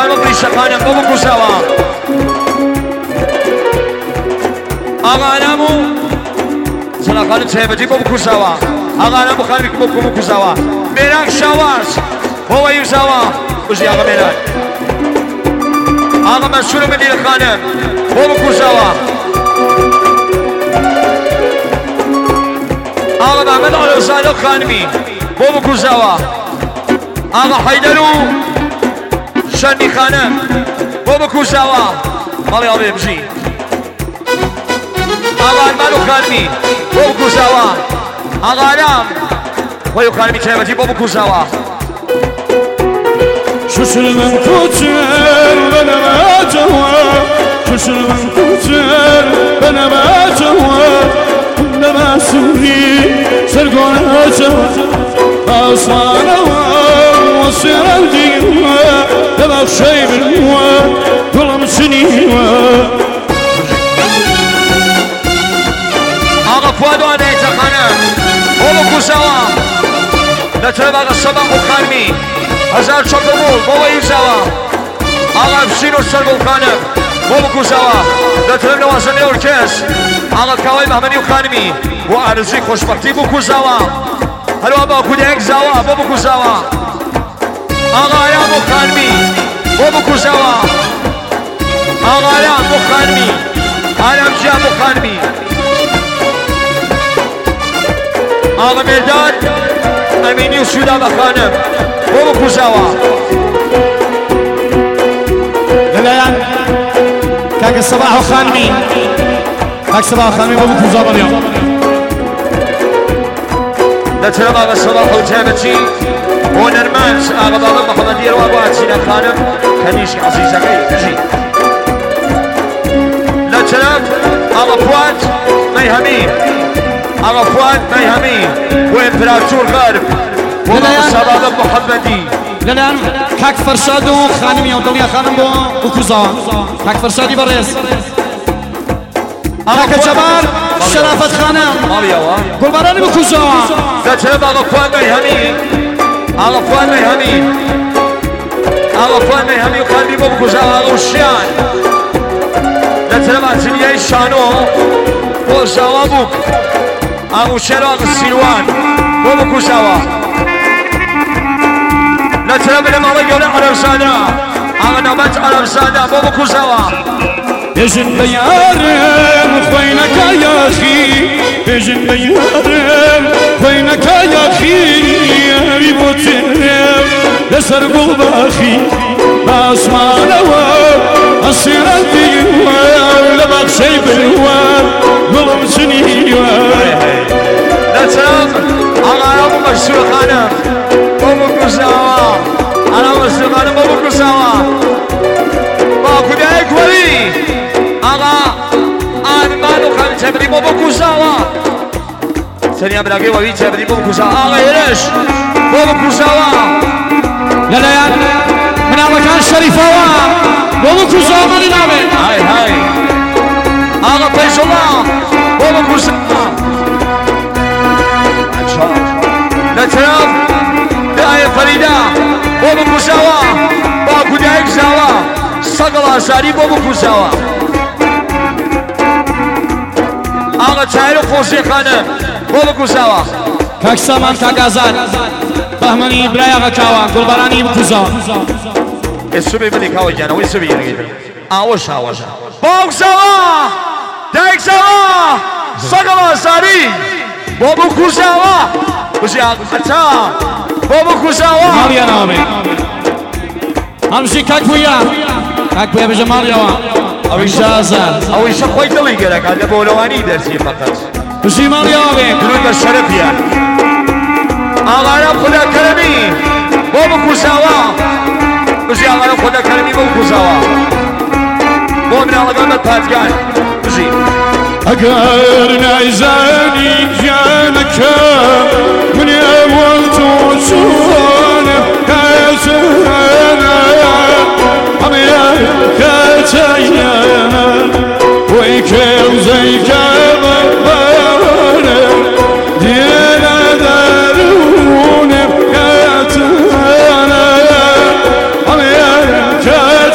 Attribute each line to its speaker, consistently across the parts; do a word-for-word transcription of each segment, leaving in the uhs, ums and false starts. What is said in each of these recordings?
Speaker 1: بریش خانم بابا کوزاوا آقا انامو زنا خانم تهبتی بابا کوزاوا آقا انامو خانم بابا کوزاوا میران شواز بابا یوزاوا وزی آقا میران آقا مسئول مدیر خانم بابا کوزاوا آقا محمد آلوزادا خانمی بابا کوزاوا آقا حیدرو شنی خانم بابا کوزاوا مالی آبی بجی آقا المالو خانمی بابا کوزاوا آقا علام ویو خانمی تهبتی بابا کوزاوا
Speaker 2: شوشل من كوتر بنا ما جوا شوشل من كوتر بنا ما جوا كلما سوري سرقونا جوا أصلانا وصير الديوة تبغى شيء بالهوا كل مسنيوا
Speaker 1: آقا فؤاد آنه تخانم بابا کوزاوا نتربه الصباح وخانمی هزار شکرمول بابا ایزاوا آقا افشین و سرگل خانم بابا کوزاوا دترم نوازنی ارکست آقا کوای محمدی و خانمی و عرضی خوشبختی بو کوزاوا هلو آبا کودک زاوا بابا کوزاوا آقا علام و خانمی بابا کوزاوا آقا علام و خانمی علام جام و خانمی آقا مرداد امینی و سودا بخانم بابا کوزاوا
Speaker 2: للايان كاك الصباح وخانمي كاك الصباح وخانمي بابا كوزاوا اليوم
Speaker 1: نترم آقا صباح و تهبتی ونرمز آقا بابا محمدی رو آقا عطینا خانم کنیش عزیزه جی نترم آقا فؤاد میهمی آقا فؤاد میهمی و امپراتور غرب بابا صباح محمدی
Speaker 2: للايان كاك فرشاد وخانمي ودوليا خانم بو كوزاوا كاك فرشادي بريس كاك جبار شرافة خانم قرباناني بو كوزاوا
Speaker 1: نترم آقا فؤاد میهمی آقا فؤاد میهمی آقا فؤاد میهمی و خانمی بابا کوزاوا آقا وشیان نترم عطیلیه شانو بو زاوا بوک آقا وشیان آقا سیروان بابا کوزاوا نترم بلم آقا یونه عرب زاده آقا نوبت عرب زاده بابا کوزاوا
Speaker 2: بجن بيارم خوينك يا أخي بجن بيارم خوينك يا أخي بيبوترم لسر قلب أخي بأسمان هوا أصير الديوة لبق شي بالهوا قلب سنيوة
Speaker 1: نترم آقا أنا مشهور خانم بابا کوزاوا أنا مشهور خانم بابا کوزاوا با کودک ولی آقا آرمان و خانم تهبتی بابا کوزاوا سنیا براگی ولی تهبتی بابا کوزاوا آقا هرش بابا کوزاوا
Speaker 2: للايان من مكان شريفوا بابا كوزاوا مالي نامي
Speaker 1: هاي هاي آقا فیض الله بابا کوزاوا نترم دعای فریده بابا کوزاوا با کودک زاوا سقل آزاری بابا کوزاوا آقا تایر و فوزی خانم بابا کوزاوا
Speaker 2: كاك سامان كاك آزاد بهمني برايا غكاوا قرباناني بو كوزاوا
Speaker 1: السبي بدي كاوي جانا وين سبي يريد آوش آوش بابا کوزاوا دايك زاوا سقل آزاری بابا کوزاوا وزي آقا بابا کوزاوا
Speaker 2: ماليا نامي همشي كاك بويا كاك بويا بجا ماليا او إجازة
Speaker 1: او ایشا خوی دلی گرک هده بولوانی درسی فقط
Speaker 2: بجي ماليا نامي
Speaker 1: درود بر شرفیه آقا رب خدا کرمی بابا کوزاوا بجی آقا رب خدا کرمی بابا کوزاوا بابا من آقا قلبت پادگان بجی
Speaker 2: اگر نعزاني جانك من اول توصون كاسانا عميا كاتايانا ويكيو زي كابانا دينا دارون كاتانا عميا كاتايانا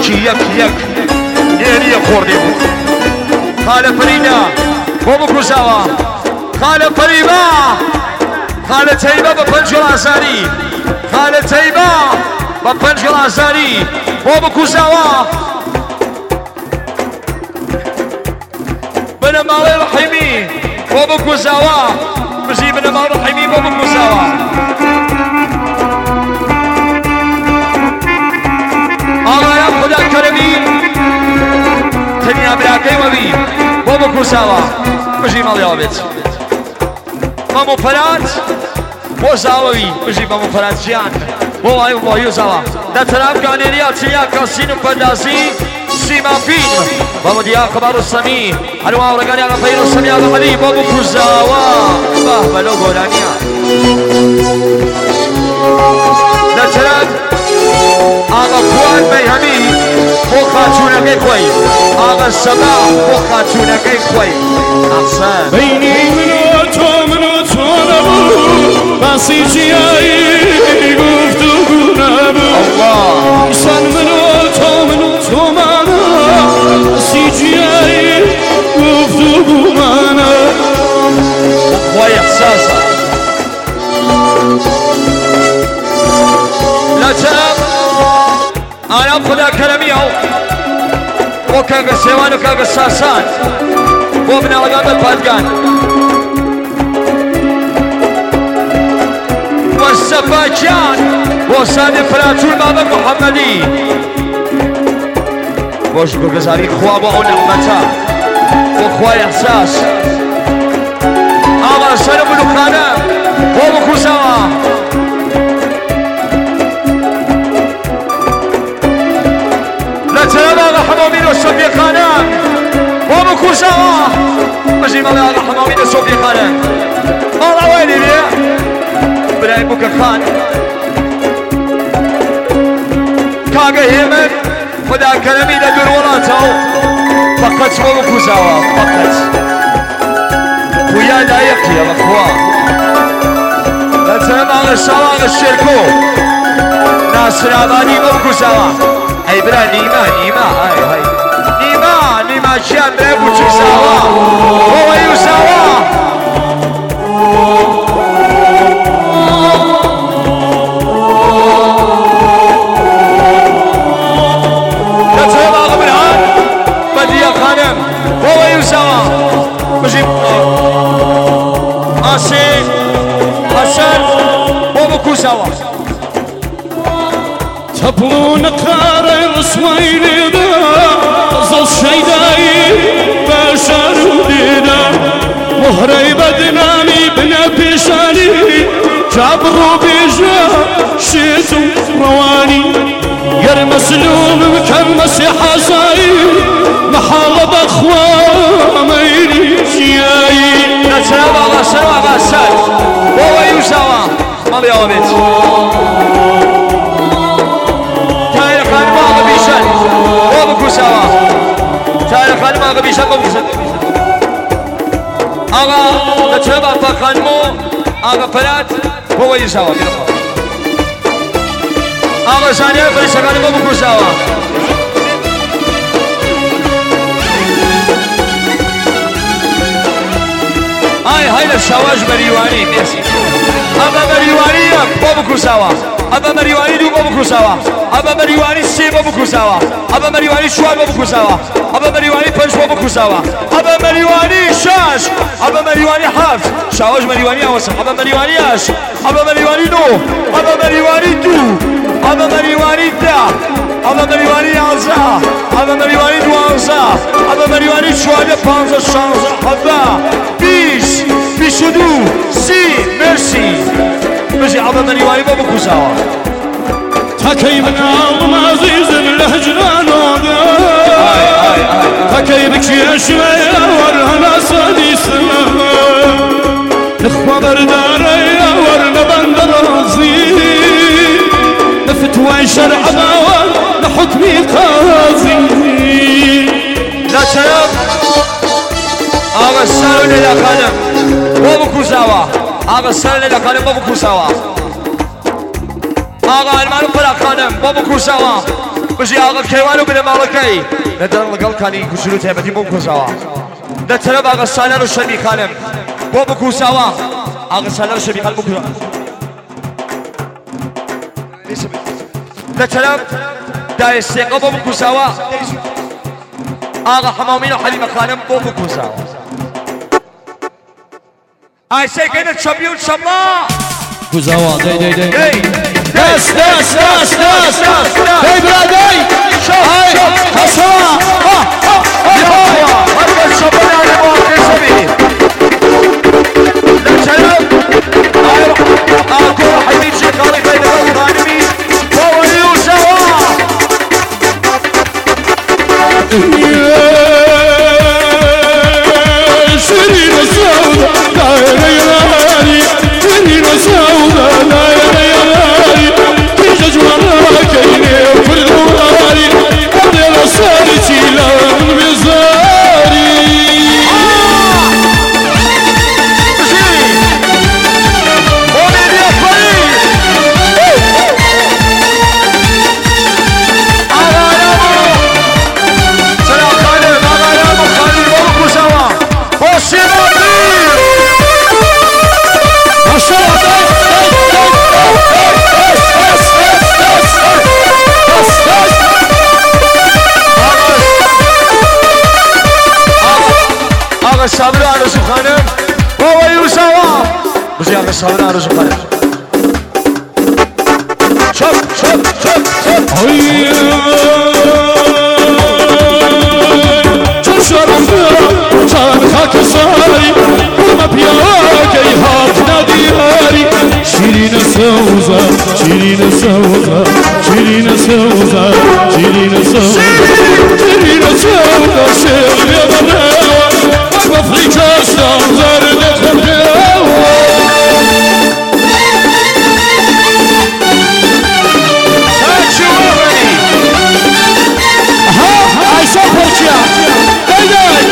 Speaker 1: یکی یک یک نیری خوردی بود خاله فریدا بۆ بکوژاوە خاله فریبا خاله تەیبە بە پەنج گڵازاری خاله تەیبە بە پەنج گڵازاری بۆ بکوژاوە بنەماڵی ڕەحیمی بۆ بکوژاوە بژی بنەماڵ ڕەحیمی بۆ بکوژاوە ئاغایان خدا کەرەمی تەنیا براکەی وەبی بۆ بکوژاوە بژی مەڵیەوە بێت مەمو پەرات بۆ زاوەوی بژی مەمو پەرات ژیان بۆ وای بۆ یوزاوە دەتەرام گانێریا چیا کەسین و پەندازی سیما پین بابا دیاقە بە ڕوستەمی هەروە ڕێگانیان بە پەی ڕوستەمیان بە مەلی بۆ بکوژاوە بە بەلۆ گۆرانیە دەتەرام ئاغا فواد بەیهەمی بۆ خاچوونەکەی خۆی ئاغا سەبا بۆ خاچوونەکەی خۆی ئەحسان
Speaker 2: بینی من و تۆ من و تۆ نەبوو باسی جیایی گفتوگو نەبوو ئیسان من و تۆ من و تۆمانە باسی جیایی گفتوگومانە
Speaker 1: خۆی ئەحساسە لەچەم ئارام خدا کەرەمیە بۆ کاگە سێوان و کاگە ساسان بۆ مناڵەکان بەرپادگان وەسەفاکیان بۆ سادێ فراچوون بابەت محەممەدی بۆ شکرگەزاری خوا بۆ ئەو نەعمەتە بۆ خوای ئەحساس ئاغا سەر ملوکانە بۆ بکوژاوە لەتەرەم ئاغا حەمامین و سۆفیەخانە بۆ بکوژاوە بەژی مەڵێ ئاغا حەمامین و سۆفیەخانە ماڵ ئەوەی لێرێ برای بوکە خان کاگە هێمن خدا کەرەمی لە دوور وڵاتەوە فەقەت بۆ بکوژاوە فەقەت پویا لایەقیە بەخوا لەتەرەم ئاغا شاواغە شێرکۆ ناسرابانی بۆ بکوژاوە ئەی برا نیما نیما ئای های نیما نیما چیان برای بچوزاوە بۆ وەیوزاوە حسين حسن بۆ بکوژاوە
Speaker 2: تەپڵ قارە ڕسوای لێدا زەڵ شەیدایی بەشار و لێدا مهرەی بەدنامی بنە پێشانی جابڕ و بێژە شێت و ڕەوانی گەر مەسلوم کەم مەسی حەزایی مەحاڵە بەخوا مەیری ژیایی
Speaker 1: نەچرا باغا سەر باغا سەر بۆ وەیوزاوە مەڵیەوە بێت تایرەخانی باغا بیشەن بۆ بکوژاوە تایرەخانی باغا بیشەن بۆ بکوژن ئاغا نەچرا باغا خانمۆ ئاغا پەرات بۆ وەیوزاوە بێتەوە ئاغا زانیار فەریسەکانی بۆ بکوژاوە ئای های لە شەواژ بەریوانی مێسی ئەمە بەریوانی یەک بۆ بکوژاوە ئەمە بەریوانی دوو بۆ بکوژاوە ئەمە بەریوانی سێ بۆ بکوژاوە ئەمە بەریوانی چوار بۆ بکوژاوە ئەمە بەریوانی پەنج بۆ بکوژاوە ئەمە بەریوانی شەش ئەمە بەریوانی حەفت شەواژ بەریوانی ئەوەسە ئەمە بەریوانی هەش ئەمە بەریوانی نۆ ئەمە بەریوانی دوو ئەمە بەریوانی دا ئەمە بەریوانی یانزە ئەمە بەریوانی دوانزە ئەمە بەریوانی چواردە پانزە شانزە حەڤدە بیست بیست و دوو سی مرسی بژی ئەمە بەریوانی بۆ بکوژاوە
Speaker 2: تەکەی مناڵم عەزیزم لە هەجرانۆدا تەکەی بکێشوەیە وەرهەنا سەدیسم لەخوا بەردارەیە وەرنە بەندە ڕازی لە فتوای شەرع باوە لە حوکمی قازی
Speaker 1: لەچەرەم ئاغا سەر و لێلاخانم بۆ بکوژاوە ئاغا سەر لێلاخانم بۆ بکوژاوە ئاغا ئەرمان و پەراخانم بۆ بکوژاوە بجي آقا كيوانو بدا مالكي ندرن لقل كاني كشلو تهبتي بوم كساوا دترب آقا سالار و شرمي خانم بوم كساوا آقا سالار و شرمي خانم بوم دترب داي السيقا بوم كساوا آقا حمامين و حليمة خانم بوم كساوا I say get a champion shamla
Speaker 2: كساوا داي داي داي
Speaker 1: Hey
Speaker 2: داس داس داس داس داي بلا داي هاي حسوا ها ها ها
Speaker 1: هذا الشباب على مواقع سبيل لا سلام أكو حبيب شكالي بين الغانمي هو يوسوا
Speaker 2: سرير السوداء لا يريني سرير السوداء لا يريني تجج وراك كيني وكل وراري أبدي الصاري تيلان بزاري
Speaker 1: صابر عروس خانم بابا یوسوا بزی آقا صابر عروس خانم شب شب شب شب
Speaker 2: چون شرم برم چند خاک ساری برم پیاکی هات ندیاری شیرین سوزا شیرین سوزا شیرین سوزا شیرین سوزا شیرین سوزا شیرین سوزا بفري كاسة زارد خمجاوة ها هاي سوبر شيا داي داي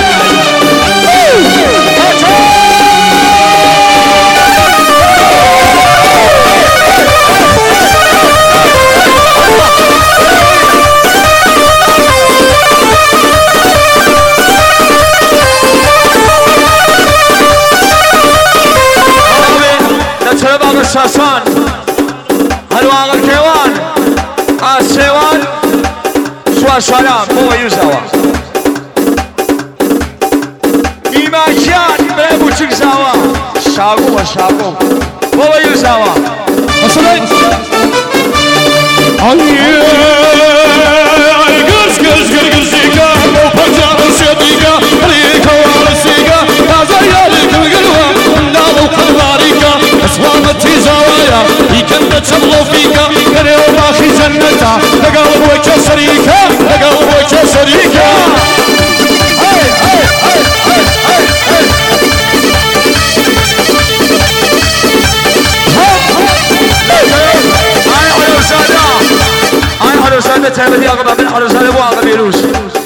Speaker 1: ساسان هلو آقا كيوان آسيوان سوال سلام بابا يوسوا إيماكيان برابو تكزاوا شاقو وشاقو بابا يوسوا
Speaker 2: أصلاً علي قرش قرش قرش سيكا لو بجاب الشديقة عليك وارسيقة هذا يالك القلوة نالو قلباريكا اسوامتي زوايا يكن تشغلوا فيكا كريو باخي جنتا لقلبك شريكا لقلبك شريكا هاي هاي هاي هاي هاي
Speaker 1: هاي حلو سادة هاي حلو سادة تهمتي آقا بابن حلو سادة بو آقا بيروس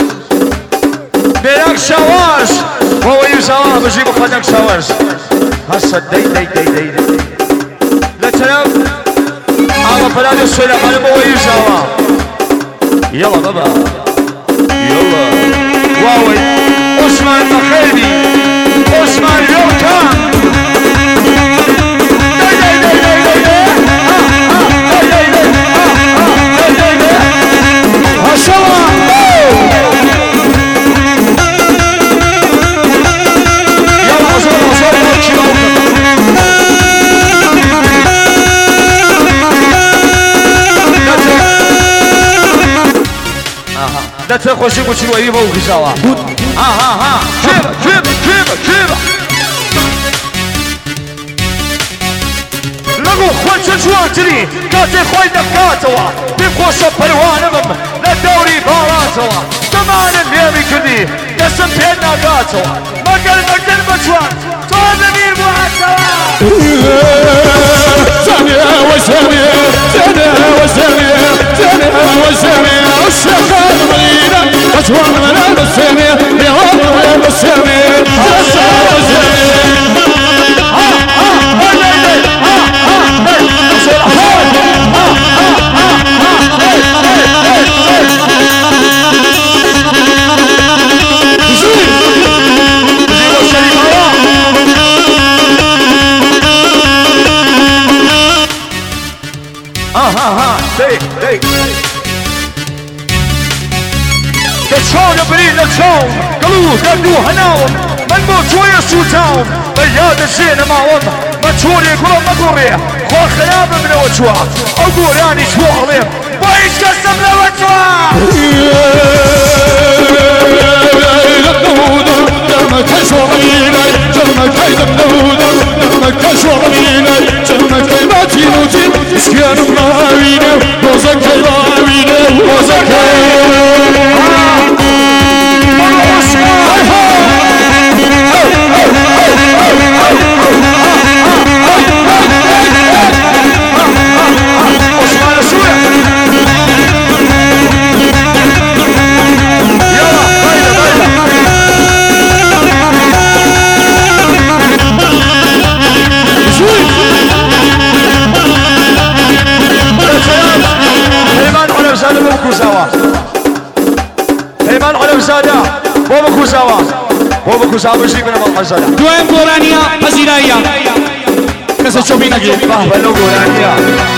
Speaker 1: بيراك شواش بابا يوسوا بجيبو خدك شواش هسا دي دي دي دي دي لترف آقا فلان السولة خانم بابا يوسوا يلا بابا يلا واوي عثمان مخيبي عثمان يوكا لا تخشي بوشي ويبا وكساوا ها ها ها كيبا كيبا كيبا كيبا لقو خوش جواتري كاتي خوي دكاتوا بيبخوش بلوانمم للدوري باراتوا زمان اليومي كذي دسم بينا قاتوا مقل مقل مجوان طول امير معسوا
Speaker 2: ثانية وثانية ثانية وثانية ثانية وثانية الشيخ المدينة أجوان من الثانية يوم من الثانية ثانية وثانية
Speaker 1: ديك ديك لتشون برين لتشون قالوا قالوا هناهم من موت شوية سوتاهم بياد الزينة ما وضع ما تشوري يقولون ما قرية خور خيابة من وجوه أقول يعني شو عليهم بايش قسم لوجوه
Speaker 2: جرمك شورينا جرمك دمدودا جرمك شورينا جرمك ما تينوتين اسكان ماوينا وزك ماوينا وزك
Speaker 1: هيمان علم زاده بابا كوزاوا بابا كوزاوا بشي من المحزنة
Speaker 2: دوام قرانيا پذیراییه کسی چوبی نگی
Speaker 1: بابا لو قرانيا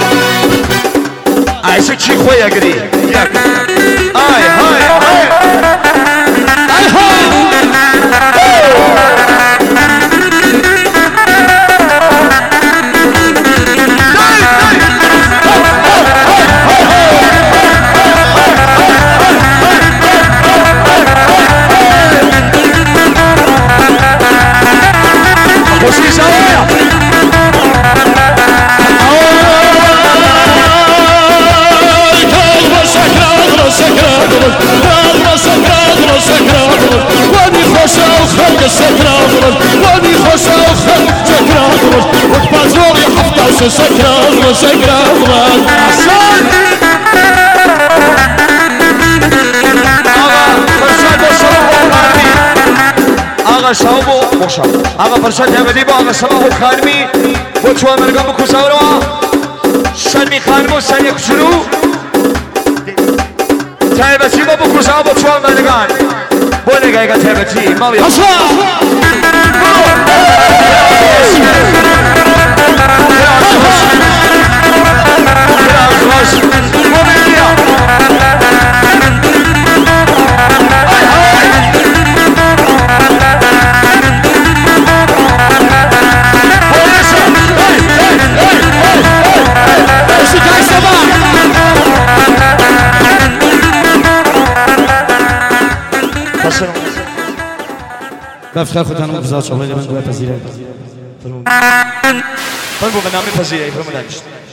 Speaker 1: عايزك شي خويا قري ياك اي هاي هاي
Speaker 2: اي هاي سكران وسكران وسكران
Speaker 1: آقا شامو بخشم آقا فرشاد همدی با آقا سماحو خانمی با چوان مرگان بکو سوروا سلمی خانمو سنی کچرو تایبتی با بکو سوروا با چوان مرگان با نگاه ایگا تایبتی ماوی
Speaker 2: بفتخر خودتان مبزاد شغلی من دوی پذیره
Speaker 1: فرمو من نامی پذیره فرمو دانشت